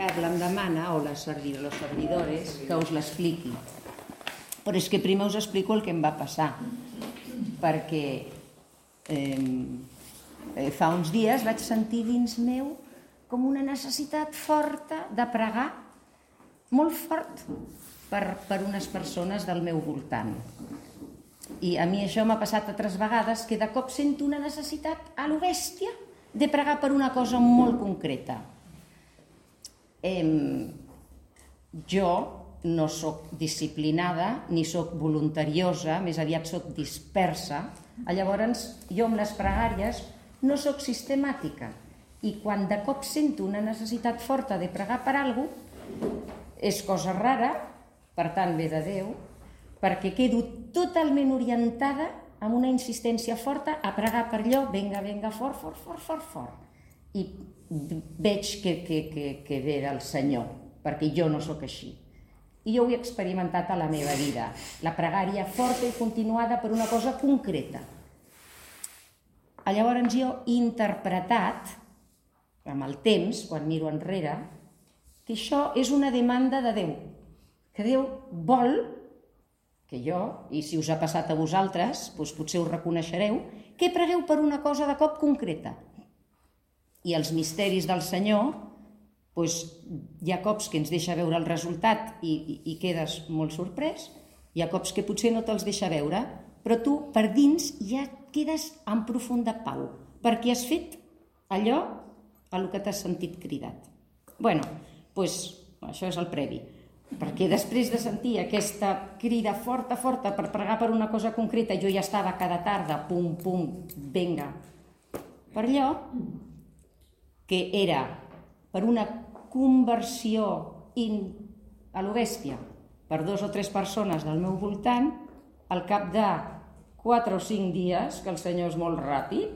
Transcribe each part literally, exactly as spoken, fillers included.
Carla em demana, o les servidores, que us l'expliqui. Però és que primer us explico el que em va passar, perquè eh, fa uns dies vaig sentir dins meu com una necessitat forta de pregar, molt fort, per, per unes persones del meu voltant. I a mi això m'ha passat altres vegades, que de cop sento una necessitat a lo bèstia de pregar per una cosa molt concreta. Eh, jo no sóc disciplinada ni sóc voluntariosa, més aviat sóc dispersa. Llavors, jo amb les pregàries no sóc sistemàtica. I quan de cop sento una necessitat forta de pregar per alguna cosa, és cosa rara, per tant ve de Déu, perquè quedo totalment orientada amb una insistència forta a pregar per allò, venga, venga, fort, fort, fort, fort, fort. I veig que, que, que, que ve del Senyor, perquè jo no sóc així. I jo ho he experimentat a la meva vida, la pregària forta i continuada per una cosa concreta. Llavors jo he interpretat, amb el temps, quan miro enrere, que això és una demanda de Déu, que Déu vol que jo, i si us ha passat a vosaltres, doncs potser ho reconeixereu, que pregueu per una cosa de cop concreta. I els misteris del Senyor, doncs hi ha cops que ens deixa veure el resultat i, i, i quedes molt sorprès, hi ha cops que potser no te'ls deixa veure, però tu per dins ja quedes en profunda pau, perquè has fet allò a lo que t'has sentit cridat. Bé, doncs això és el previ, perquè després de sentir aquesta crida forta, forta per pregar per una cosa concreta, jo ja estava cada tarda, pum, pum, venga, per allò que era per una conversió in, a lo bèstia per dos o tres persones del meu voltant, al cap de quatre o cinc dies, que el Senyor és molt ràpid,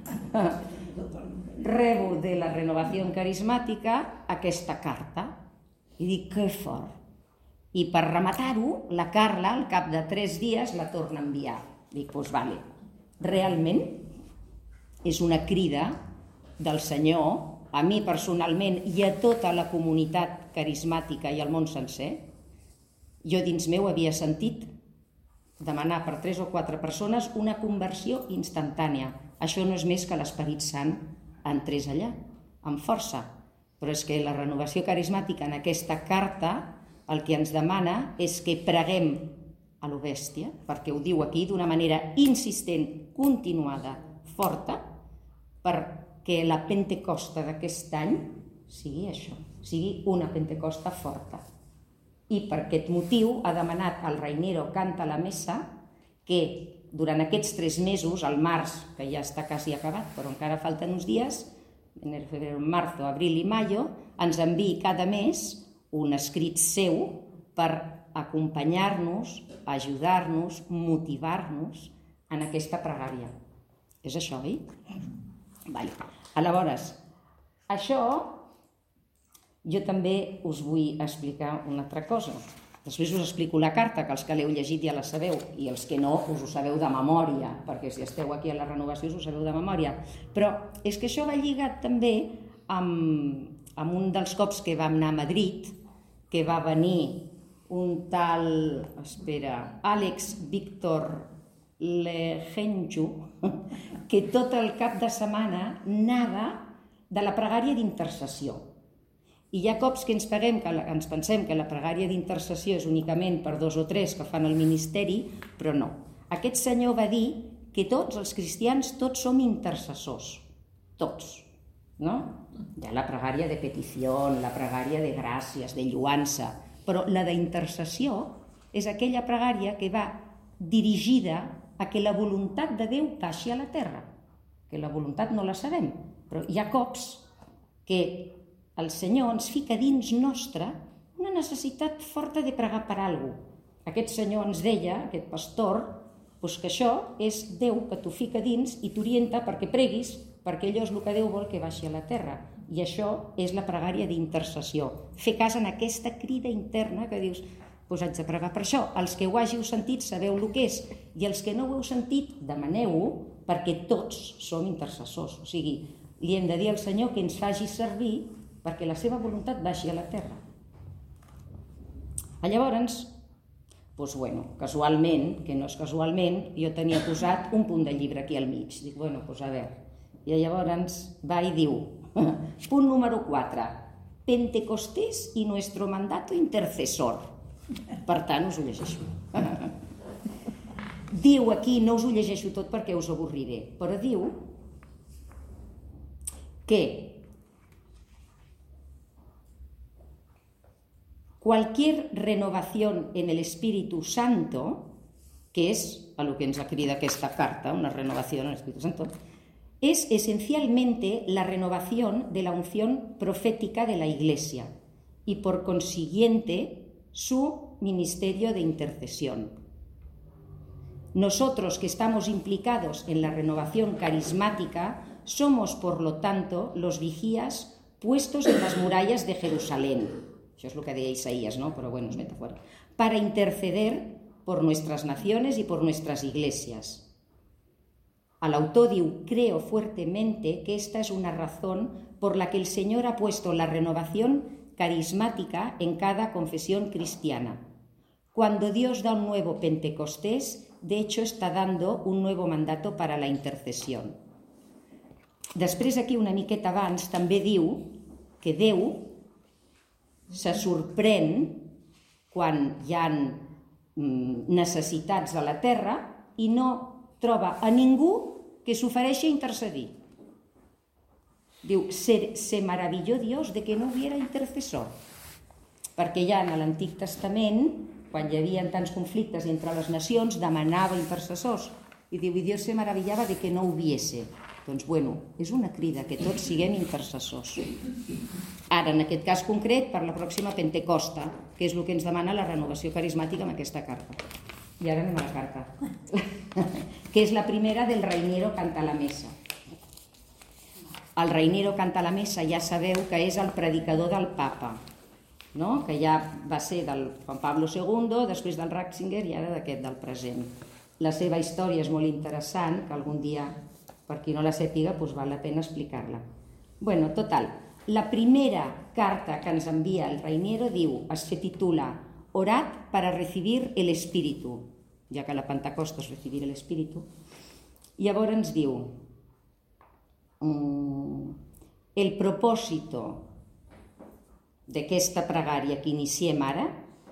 rebo de la renovació carismàtica aquesta carta i dic, que fort. I per rematar-ho, la Carla, al cap de tres dies, la torna a enviar. Dic, doncs vale, realment és una crida del Senyor, a mi personalment i a tota la comunitat carismàtica i al món sencer. Jo dins meu havia sentit demanar per tres o quatre persones una conversió instantània. Això no és més que l'Esperit Sant entrés allà, amb força. Però és que la renovació carismàtica en aquesta carta el que ens demana és que preguem a lo bèstia, perquè ho diu aquí d'una manera insistent, continuada, forta, perquè la Pentecosta d'aquest any sigui això, sigui una Pentecosta forta. I per aquest motiu ha demanat al Reinero Canta la Messa que durant aquests tres mesos, al març, que ja està quasi acabat, però encara falten uns dies, en febrero, marzo, abril i mayo, ens enviï cada mes un escrit seu per acompanyar-nos, ajudar-nos, motivar-nos en aquesta pregària. És això, oi? Vale. Aleshores, això jo també us vull explicar una altra cosa. Després us explico la carta, que els que l'heu llegit ja la sabeu, i els que no us ho sabeu de memòria, perquè si esteu aquí a la renovació us ho sabeu de memòria. Però és que això va lligat també amb, amb un dels cops que vam anar a Madrid, que va venir un tal, espera, Àlex Víctor Legenju, que tot el cap de setmana anava de la pregària d'intercessió. I hi ha cops que ens, peguem, que ens pensem que la pregària d'intercessió és únicament per dos o tres que fan el ministeri, però no. Aquest senyor va dir que tots els cristians, tots som intercessors. Tots. No? Hi ha la pregària de petició, la pregària de gràcies, de lluança, però la d'intercessió és aquella pregària que va dirigida a que la voluntat de Déu baixi a la terra, que la voluntat no la sabem, però hi ha cops que el Senyor ens fica dins nostre una necessitat forta de pregar per alguna cosa. Aquest senyor ens deia, aquest pastor, que això és Déu que t'ho fica dins i t'orienta perquè preguis, perquè allò és el que Déu vol que baixi a la terra. I això és la pregària d'intercessió. Fer cas en aquesta crida interna que dius, doncs haig de pregar per això. Els que ho hàgiu sentit sabeu el que és, i els que no ho heu sentit, demaneu-ho, perquè tots som intercessors. O sigui, li hem de dir al Senyor que ens faci servir perquè la seva voluntat baixi a la terra. Llavors, doncs, bueno, casualment, que no és casualment, jo tenia posat un punt de llibre aquí al mig. Dic, bueno, doncs a veure. I llavors va i diu, punt número quatre, Pentecostés y nuestro mandato intercesor. Per tant, us ho llegeixo. Diu aquí, no us ho llegeixo tot perquè us avorriré, però diu que cualquier renovación en el Espíritu Santo, que es a lo que ens crida aquesta carta, una renovación en el Espíritu Santo, es esencialmente la renovación de la unción profética de la Iglesia y por consiguiente su ministerio de intercesión. Nosotros que estamos implicados en la renovación carismática somos, por lo tanto, los vigías puestos en las murallas de Jerusalén. Eso es lo que deia Isaías, ¿no? Pero bueno, es metáfora. Para interceder por nuestras naciones y por nuestras iglesias. Al autor diu, creo fuertemente que esta es una razón por la que el Señor ha puesto la renovación carismática en cada confesión cristiana. Cuando Dios da un nuevo Pentecostés, de hecho está dando un nuevo mandato para la intercesión. Després aquí una miqueta abans també diu que Déu se sorprèn quan hi ha necessitats a la terra i no troba a ningú que s'ofereixi a intercedir. Diu, se, se maravilló Dios de que no hubiera intercesor. Perquè ja en l'Antic Testament, quan hi havia tants conflictes entre les nacions, demanava intercessors. I diu, i Dios se maravillava de que no hubiese. Doncs, bueno, és una crida que tots siguem intercessors. Ara, en aquest cas concret, per la pròxima Pentecosta, que és el que ens demana la renovació carismàtica amb aquesta carta. I ara anem a la carta, que és la primera del Reinero canta la messa. El Reinero canta la messa ja sabeu que és el predicador del papa, no? Que ja va ser del Juan Pablo segundo, després del Ratzinger i ara d'aquest del present. La seva història és molt interessant, que algun dia, per qui no la sàpiga, doncs val la pena explicar-la. Bueno, total, la primera carta que ens envia el Reinero diu, es titula Orad para recibir el Espíritu, ja que la Pentecosta és recibir el Espíritu. Llavors ens diu, el propòsito d'aquesta pregària que iniciem ara,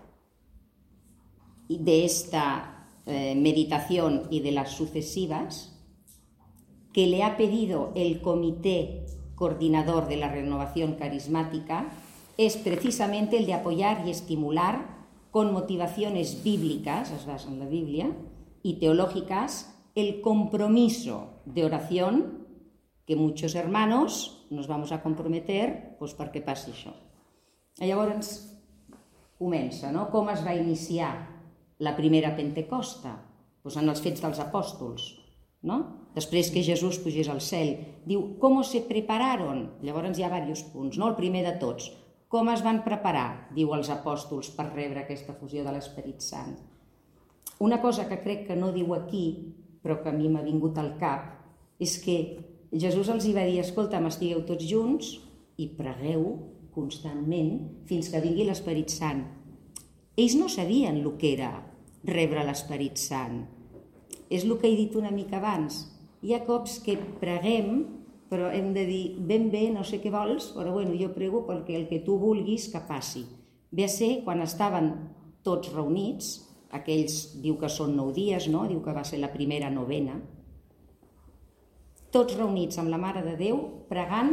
de esta eh, meditación y de las sucesivas, que le ha pedido el Comité Coordinador de la Renovación Carismática, es precisamente el de apoyar y estimular con motivaciones bíblicas, es basa en la Biblia, y teológicas, el compromiso de oración que muchos hermanos nos vamos a comprometer pues, perquè passi això. Llavors comença, no? Com es va iniciar la primera Pentecosta? Pues en els Fets dels Apòstols, no? Després que Jesús pugés al cel. Diu, com se prepararon? Llavors hi ha diversos punts, no? El primer de tots, com es van preparar, diu els apòstols, per rebre aquesta fusió de l'Esperit Sant. Una cosa que crec que no diu aquí, però que a mi m'ha vingut al cap, és que Jesús els va dir, escolta'm, estigueu tots junts i pregueu constantment fins que vingui l'Esperit Sant. Ells no sabien el que era rebre l'Esperit Sant. És el que he dit una mica abans. Hi ha cops que preguem, però hem de dir, ben bé, no sé què vols, però bueno, jo prego perquè el que tu vulguis que passi. Ve a ser quan estaven tots reunits, aquells diu que són nou dies, no? Diu que va ser la primera novena, tots reunits amb la Mare de Déu, pregant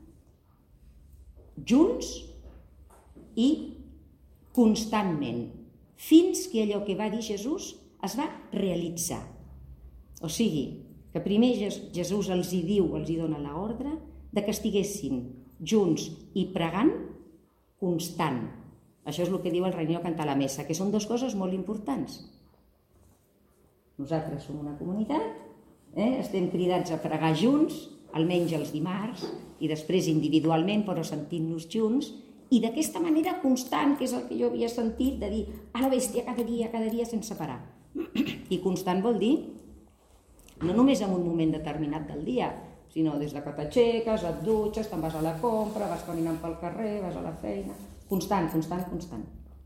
junts i constantment, fins que allò que va dir Jesús es va realitzar. O sigui, que primer Jesús els hi diu, els hi dona l'ordre de que estiguessin junts i pregant constant. Això és el que diu el Reinero canta la messa, que són dues coses molt importants. Nosaltres som una comunitat, eh? Estem cridats a pregar junts, almenys els dimarts, i després individualment, però sentint-nos junts, i d'aquesta manera constant, que és el que jo havia sentit, de dir a la bèstia cada dia, cada dia sense parar. I constant vol dir no només en un moment determinat del dia, sinó des de que t'aixeques, et dutxes, te'n vas a la compra, vas caminant pel carrer, vas a la feina... Constant, constant, constant.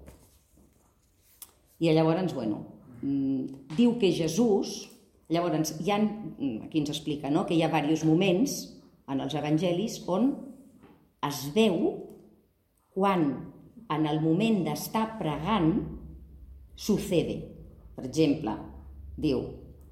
I llavors, bueno, diu que Jesús... Llavors, hi ha, aquí ens explica, no?, que hi ha diversos moments en els evangelis on es veu quan en el moment d'estar pregant sucede. Per exemple, diu,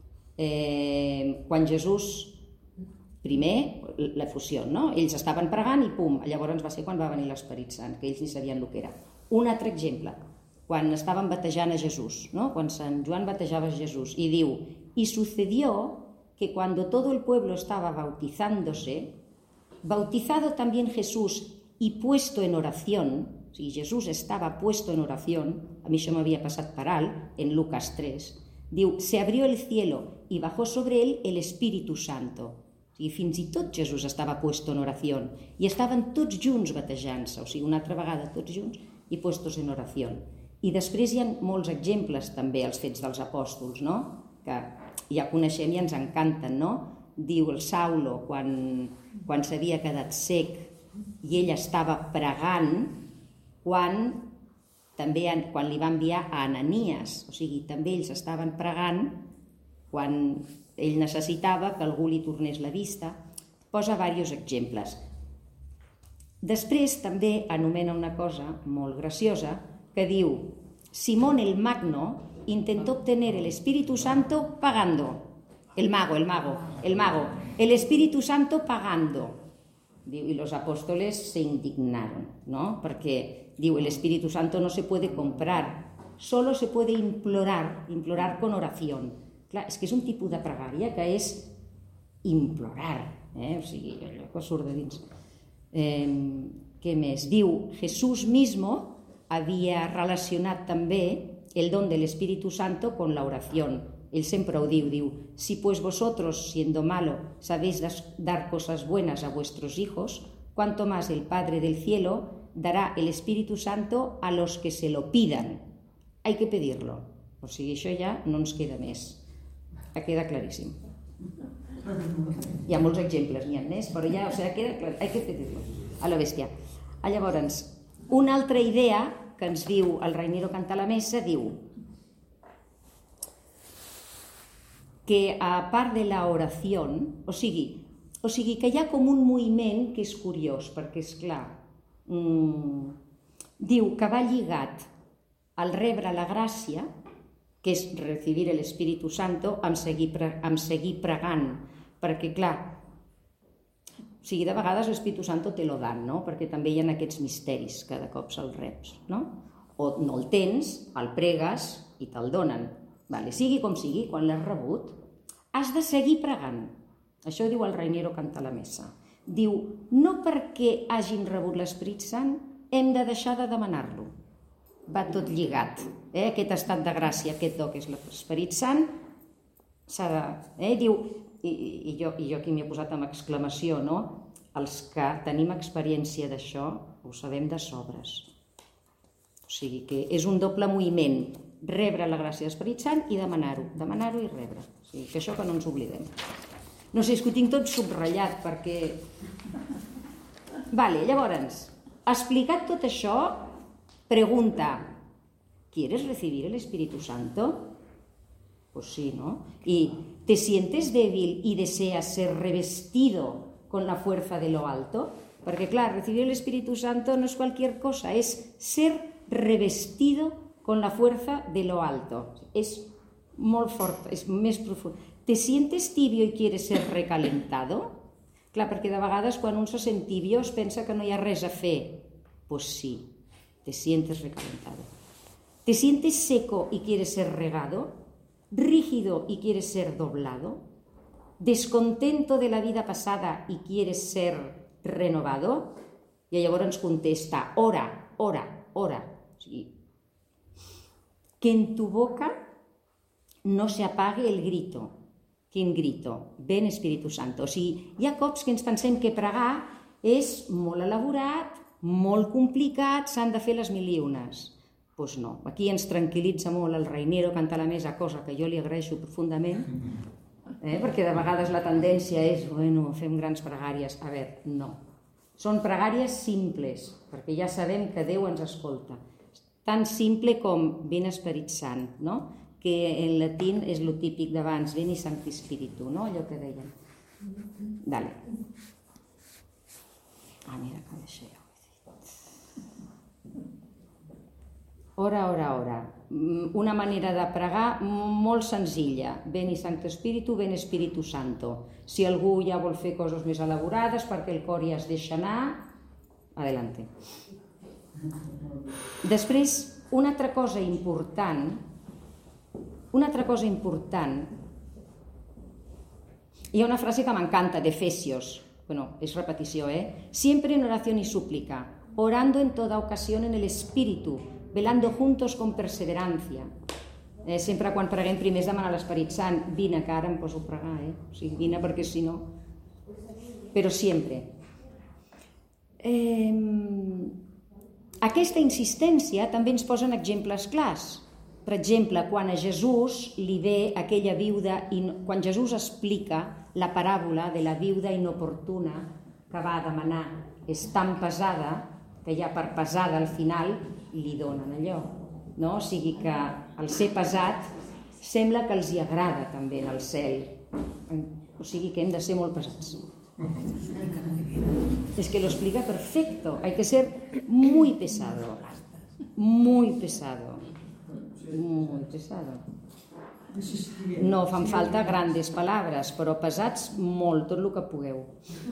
eh, quan Jesús, primer, l'efusió, no? Ells estaven pregant i pum, llavors va ser quan va venir l'Esperit Sant, que ells ni sabien el que era. Un altre exemple, quan estaven batejant a Jesús, no? Quan Sant Joan batejava a Jesús, i diu, y sucedió que cuando todo el pueblo estaba bautizándose, bautizado también Jesús y puesto en oración, o sigui, Jesús estava puesto en oración, a mi això m'havia passat per alt, en Lucas tres, diu, se abrió el cielo y bajó sobre él el Espíritu Santo. O sigui, fins i tot Jesús estava puesto en oración i estaven tots junts batejant-se, o sigui, una altra vegada tots junts i puestos en oración. I després hi ha molts exemples també als Fets dels Apòstols, no?, que ja coneixem i ens encanten, no? Diu el Saulo, quan, quan s'havia quedat sec i ell estava pregant, quan, també, quan li va enviar a Ananias, o sigui, també ells estaven pregant quan ell necessitava que algú li tornés la vista. Posa diversos exemples. Després també anomena una cosa molt graciosa que diu, Simón el Magno intentó obtener el Espíritu Santo pagando. El mago, el mago, el mago. El Espíritu Santo pagando. Diu, y los apóstoles se indignaron, ¿no? Porque, diu, el Espíritu Santo no se puede comprar, solo se puede implorar, implorar con oración. Clar, és que és un tipus de pregària que és implorar, eh? O sigui, allò que surt de dins. Eh, què més? Diu, Jesús mismo havia relacionat també el don del Espíritu Santo con la oración. Él siempre lo diu, diu, si pues vosotros, siendo malo, sabéis dar cosas buenas a vuestros hijos, cuanto más el Padre del cielo dará el Espíritu Santo a los que se lo pidan. Hay que pedirlo. O sigui, això ja no ens queda més. Ja queda claríssim. Hi ha molts exemples, n'hi ha més, però ja, o sigui, queda clar, hay que pedirlo. A la bèstia. Llavors, una altra idea que ens diu el Reinero Canta la Messa, diu que a part de la oración, o sigui, o sigui que hi ha com un moviment que és curiós, perquè és clar, mmm, diu que va lligat al rebre la gràcia, que és recibir l'Espíritu Santo, amb seguir, amb seguir pregant, perquè clar, o sigui, de vegades l'Espíritu Santo te lo dan, no? Perquè també hi ha aquests misteris que de cop se'ls reps, no? O no el tens, el pregues i te'l donen. Vale, sigui com sigui, quan l'has rebut, has de seguir pregant. Això diu el Reinero Canta la Messa. Diu, no perquè hagin rebut l'Esperit Sant hem de deixar de demanar-lo. Va tot lligat. Eh? Aquest estat de gràcia, aquest do que és l'Esperit Sant, s'ha de... Eh? Diu, i, i, jo, i jo aquí m'hi he posat amb exclamació, no? Els que tenim experiència d'això ho sabem de sobres. O sigui que és un doble moviment, rebre la gràcia de l'Esperit Sant i demanar-ho, demanar-ho i rebre. O sigui que això que no ens oblidem. No sé, és que ho tinc tot subratllat perquè... Vale, llavors, explicat tot això, pregunta, ¿quieres recibir el Espíritu Santo? Pues sí, ¿no? ¿Y te sientes débil y deseas ser revestido con la fuerza de lo alto? Porque, claro, recibir el Espíritu Santo no es cualquier cosa, es ser revestido con la fuerza de lo alto. Es molt fort, és més profund. ¿Te sientes tibio y quieres ser recalentado? Clar, perquè de vegades quan un se sent tibio es pensa que no hi ha res a fer. Pues sí, te sientes recalentado. ¿Te sientes seco y quieres ser regado? ¿Rígido y quieres ser doblado? ¿Descontento de la vida pasada y quieres ser renovado? I llavors ens contesta, ora, ora, ora. O sigui, que en tu boca no se apague el grito. Quin grito? Ven Espíritu Santo. O sigui, hi ha cops que ens pensem que pregar és molt elaborat, molt complicat, s'han de fer les mil i unes. Doncs no. Aquí ens tranquil·litza molt el Reinero Canta la Messa, cosa que jo li agraeixo profundament, Eh? Perquè de vegades la tendència és, bueno, fem grans pregàries. A veure, no. Són pregàries simples, perquè ja sabem que Déu ens escolta. Tan simple com Vine Esperit Sant, no? Que en latín és lo típic d'abans, Veni Sancti Spiritu, no? Allò que deien. Dale. Ah, mira que això ja ho he dit. Ora, ora, ora. Una manera de pregar molt senzilla. Veni Sancti Spiritu, Veni Spiritu Santo. Si algú ja vol fer coses més elaborades perquè el cor ja es deixa anar, adelante. Després, una altra cosa important, una altra cosa important, hi ha una frase que m'encanta, d'Efesios, bueno, és repetició, eh? Siempre en oración y súplica, orando en toda ocasión en el Espíritu, velando juntos con perseverancia. Eh, sempre quan preguem primer és demanar l'Esperit Sant, vine, que ara em poso a pregar, eh? O sigui, vine perquè si no... Però sempre. Eh, aquesta insistència també ens posen exemples clars. Per exemple, quan a Jesús li ve aquella viuda, quan Jesús explica la paràbola de la viuda inoportuna que va demanar, és tan pesada que ja per pesada al final li donen allò. No? O sigui que el ser pesat sembla que els hi agrada també en el cel. O sigui que hem de ser molt pesats. Es que lo explica perfecto. Hay que ser muy pesado. Muy pesado. Muy pesado. No fan falta grandes palabras, però pesats molt, tot el que pugueu.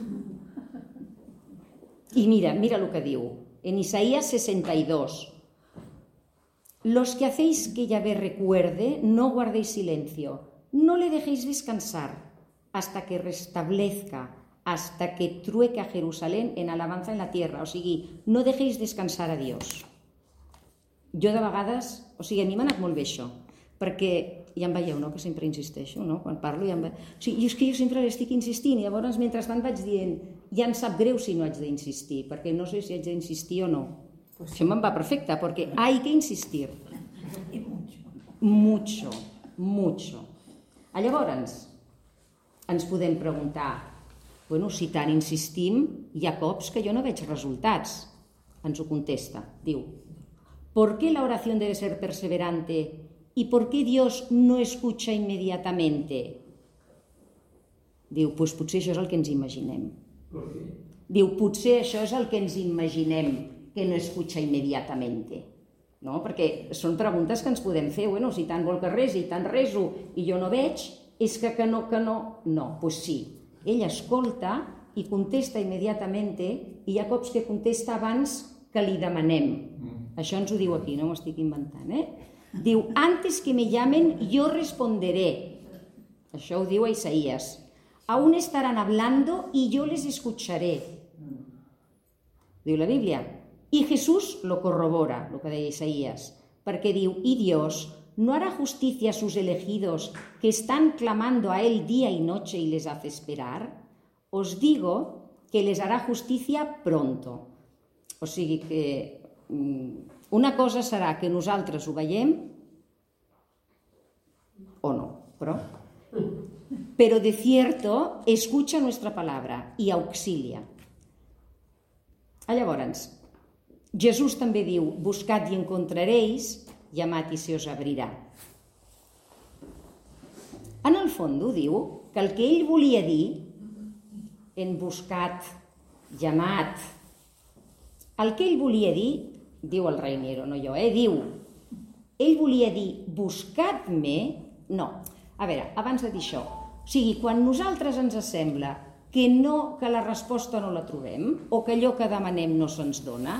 I mira, mira el que diu. En Isaías sesenta y dos. Los que hacéis que Yahvé recuerde, no guardéis silencio. No le dejéis descansar hasta que restablezca, hasta que trueque a Jerusalén en alabanza en la tierra. O sigui, no dejéis descansar a Dios. Jo de vegades, o sigui, a mi m'ha anat molt bé això, perquè ja em veieu, no?, que sempre insisteixo, no?, quan parlo ja em ve... O sigui, és que jo sempre l'estic insistint, i llavors, mentrestant vaig dient, ja em sap greu si no haig d'insistir, perquè no sé si haig d'insistir o no. Pues això me'n va perfecte, perquè hay que insistir. Mucho, mucho. Llavors, ens podem preguntar, bueno, si tant insistim, hi ha cops que jo no veig resultats. Ens ho contesta, diu, ¿por qué la oración debe ser perseverante? ¿Y por qué Dios no escucha inmediatamente? Diu, doncs potser això és el que ens imaginem. Diu, potser això és el que ens imaginem, que no escucha inmediatamente. No? Perquè són preguntes que ens podem fer. Bueno, si tant vol que resi, tant reso, i jo no veig, és que, que no, que no... No, doncs sí. Ell escolta i contesta immediatament, i hi ha cops que contesta abans que li demanem. Això ens ho diu aquí, no m'ho estic inventant, eh? Diu, antes que me llamen, yo responderé. Això ho diu a Isaías. Aún estarán hablando y yo les escucharé. Diu la Bíblia. Y Jesús lo corrobora, lo que deia Isaías, perquè diu, y Dios no hará justicia a sus elegidos que están clamando a Él día y noche y les hace esperar. Os digo que les hará justicia pronto. O sigui que una cosa serà que nosaltres ho veiem o no, però, pero de cierto escucha nuestra palabra y auxilia. Llavors, Jesús també diu, buscat i encontraréis, llamat i se os abrirà. En el fons diu que el que ell volia dir, en buscat, llamat, el que ell volia dir, diu el Reiniero, no jo, eh? Diu, ell volia dir, buscat-me, no. A veure, abans de dir això, o sigui, quan nosaltres ens sembla que, no, que la resposta no la trobem, o que allò que demanem no se'ns dona,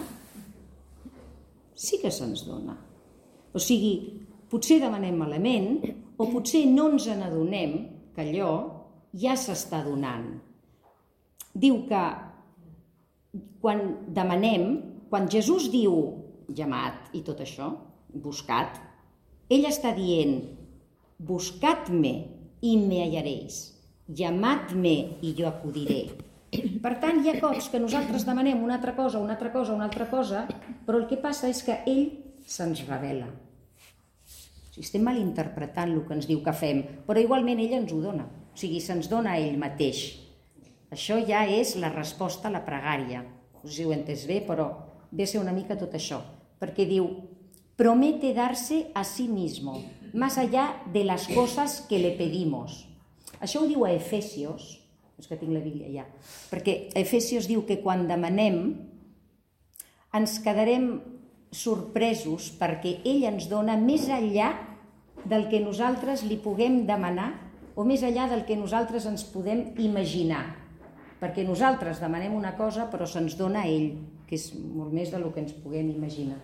sí que se'ns dona. O sigui, potser demanem malament, o potser no ens n'adonem que allò ja s'està donant. Diu que quan demanem, quan Jesús diu llamat i tot això, buscat, ell està dient, buscat-me i me hallaréis, llamat-me i jo acudiré. Per tant, hi ha cops que nosaltres demanem una altra cosa, una altra cosa, una altra cosa, però el que passa és que ell se'ns revela. O sigui, estem malinterpretant el que ens diu que fem, però igualment ell ens ho dona. O o sigui, se'ns dona a ell mateix. Això ja és la resposta a la pregària. No sé si ho he entès bé, però ve a ser una mica tot això, perquè diu, promete darse a sí mismo, más allá de las cosas que le pedimos. Això ho diu a Efesios, és que tinc la Bíblia ja, perquè a Efesios diu que quan demanem ens quedarem sorpresos perquè ell ens dona més enllà del que nosaltres li puguem demanar o més enllà del que nosaltres ens podem imaginar. Perquè nosaltres demanem una cosa però se'ns dona a ell, que és molt més del que ens puguem imaginar.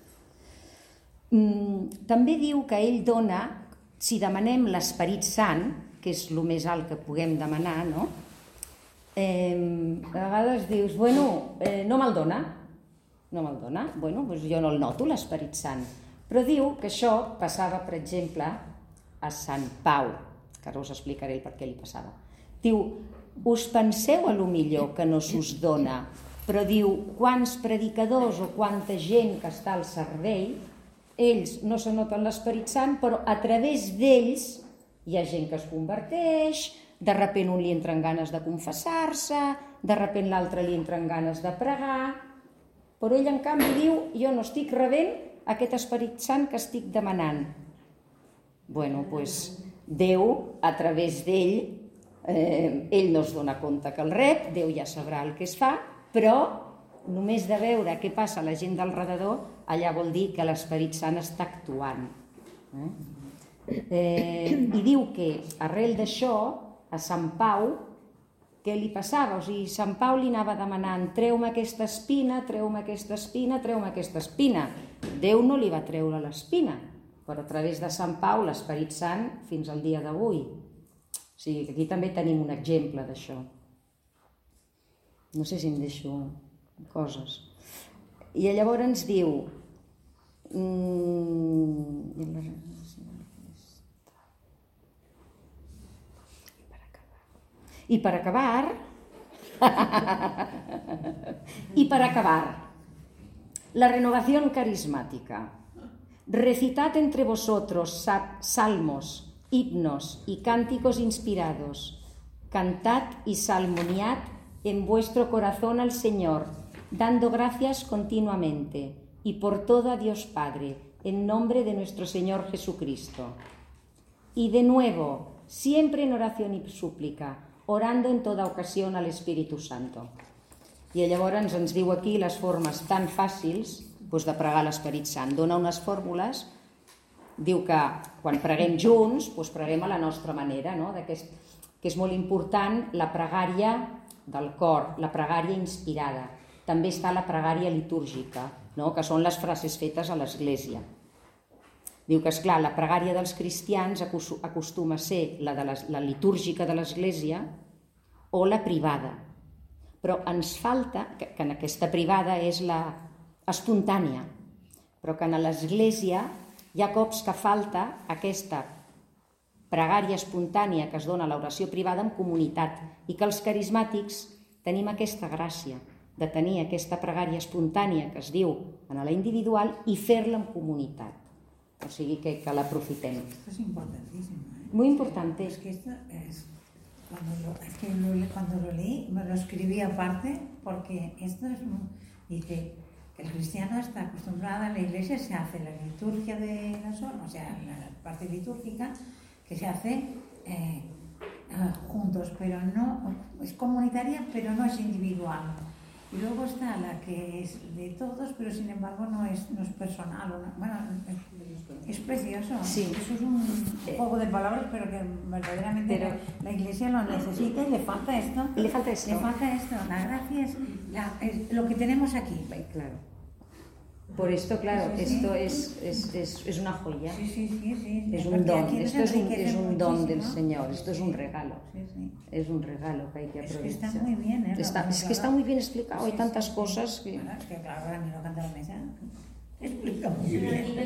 També diu que ell dona, si demanem l'Esperit Sant, que és el més alt que puguem demanar, no? Eh, a vegades dius, bueno, eh, no me'l dona, no me'l dona, bueno, doncs jo no el noto, l'Esperit Sant. Però diu que això passava, per exemple, a Sant Pau, que ara us explicaré el per què li passava. Diu, us penseu a lo millor que no s'us dona, però diu, quants predicadors o quanta gent que està al servei, ells no se noten l'Esperit Sant, però a través d'ells hi ha gent que es converteix, de repent un li entren ganes de confessar-se, de repent l'altre li entren ganes de pregar, però ell en canvi diu, jo no estic rebent aquest Esperit Sant que estic demanant. Bueno, doncs Déu, a través d'ell, eh, ell no es dona compte que el rep, Déu ja sabrà el que es fa, però només de veure què passa a la gent del redador, allà vol dir que l'Esperit Sant està actuant. Eh? Eh, I diu que arrel d'això, a Sant Pau, què li passava? O sigui, Sant Pau li anava demanant, treu-me aquesta espina, treu-me aquesta espina, treu-me aquesta espina. Déu no li va treure l'espina, però a través de Sant Pau l'Esperit Sant fins al dia d'avui. O sigui, aquí també tenim un exemple d'això. No sé si em deixo coses. I llavors ens diu... Mmm, I per acabar, y para acabar, la renovación carismática. Recitad entre vosotros salmos, himnos y cánticos inspirados. Cantad y salmoniad en vuestro corazón al Señor, dando gracias continuamente, y por todo a Dios Padre, en nombre de nuestro Señor Jesucristo. Y de nuevo, siempre en oración y súplica, orando en toda ocasión al Espíritu Santo. I llavors ens diu aquí les formes tan fàcils de pregar l'Esperit Sant. Dona unes fórmules, diu que quan preguem junts, preguem a la nostra manera, que és molt important la pregària del cor, la pregària inspirada. També està la pregària litúrgica, que són les frases fetes a l'Església. Diu que, esclar, la pregària dels cristians acostuma a ser la, de la, la litúrgica de l'Església o la privada. Però ens falta, que, que en aquesta privada és la espontània, però que en l'Església hi ha cops que falta aquesta pregària espontània que es dona a l'oració privada en comunitat i que els carismàtics tenim aquesta gràcia de tenir aquesta pregària espontània que es diu en la individual i fer-la en comunitat. O sigui que, que l'aprofitem. Esto es importantísimo. ¿eh? Muy importante. Es que esto es... Cuando lo, es que lo, cuando lo leí, me lo escribí aparte, porque esto es... Dice que el cristiano está acostumbrado a la iglesia, se hace la liturgia de las horas, o sea, la parte litúrgica, que se hace eh, juntos, pero no... Es comunitaria, pero no es individual. Y luego está la que es de todos, pero sin embargo no es, no es personal. No, bueno, es, es precioso. Sí. Eso es un juego de palabras, pero que verdaderamente pero, la Iglesia lo necesita y le falta esto. Le falta esto. Le falta esto. La gracia es, la, es lo que tenemos aquí. Claro. Por esto, claro, sí, sí, esto sí. Es, es, es, es una joya. Sí, sí, sí, sí. Es un don. Esto es un, es un don del Señor. Esto es un regalo. Sí, sí. Es un regalo que hay que aprovechar. Es que está muy bien, ¿eh? Está, es que está muy bien explicado. Sí, hay tantas sí, cosas que... Bueno, es que claro, ahora ni no canta la mesa. Explica muy bien.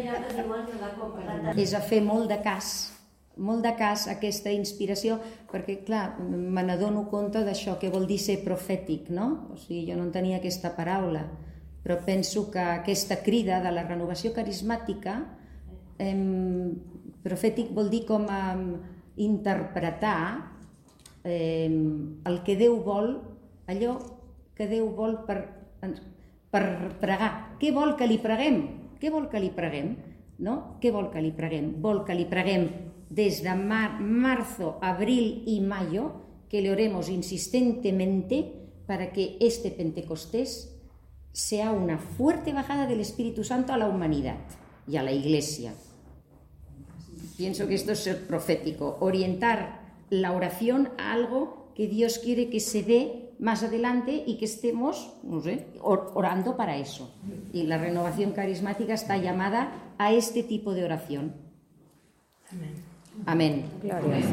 És a fer molt de cas, molt de cas a aquesta inspiració, perquè, clar, me n'adono compte d'això, que vol dir ser profètic, no? O sigui, jo no en tenia aquesta paraula, però penso que aquesta crida de la renovació carismàtica, eh, profètic vol dir com a interpretar eh, el que Déu vol, allò que Déu vol per, per pregar. Què vol que li preguem? Què vol que li preguem? No? Què vol que li preguem? Vol que li preguem des de mar, marzo, abril y mayo, que le oremos insistentemente para que este Pentecostés sea una fuerte bajada del Espíritu Santo a la humanidad y a la Iglesia. Pienso que esto es ser profético, orientar la oración a algo que Dios quiere que se dé más adelante y que estemos, no sé, orando para eso. Y la renovación carismática está llamada a este tipo de oración. Amén. Amén. Gloria.